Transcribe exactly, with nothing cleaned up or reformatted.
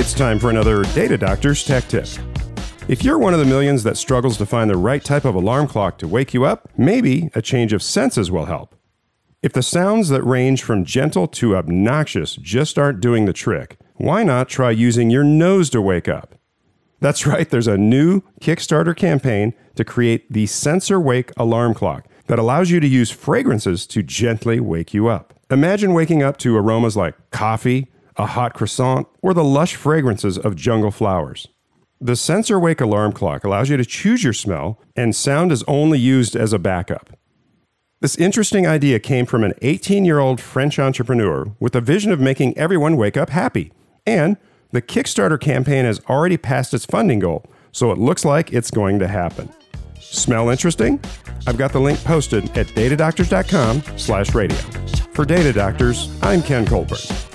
It's time for another Data Doctors Tech Tip. If you're one of the millions that struggles to find the right type of alarm clock to wake you up, maybe a change of senses will help. If the sounds that range from gentle to obnoxious just aren't doing the trick, why not try using your nose to wake up? That's right, there's a new Kickstarter campaign to create the Sensor Wake alarm clock that allows you to use fragrances to gently wake you up. Imagine waking up to aromas like coffee, a hot croissant, or the lush fragrances of jungle flowers. The Sensor Wake alarm clock allows you to choose your smell, and sound is only used as a backup. This interesting idea came from an eighteen-year-old French entrepreneur with a vision of making everyone wake up happy. And the Kickstarter campaign has already passed its funding goal, so it looks like it's going to happen. Smell interesting? I've got the link posted at datadoctors.com slash radio. For Data Doctors, I'm Ken Colburn.